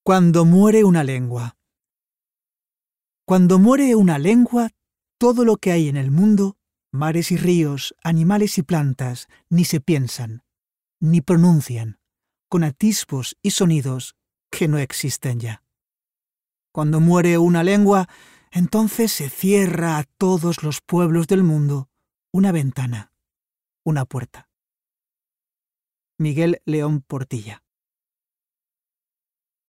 Cuando muere una lengua. Cuando muere una lengua, todo lo que hay en el mundo, mares y ríos, animales y plantas, ni se piensan, ni pronuncian, con atisbos y sonidos que no existen ya. Cuando muere una lengua, entonces se cierra a todos los pueblos del mundo una ventana, una puerta. Miguel León Portilla.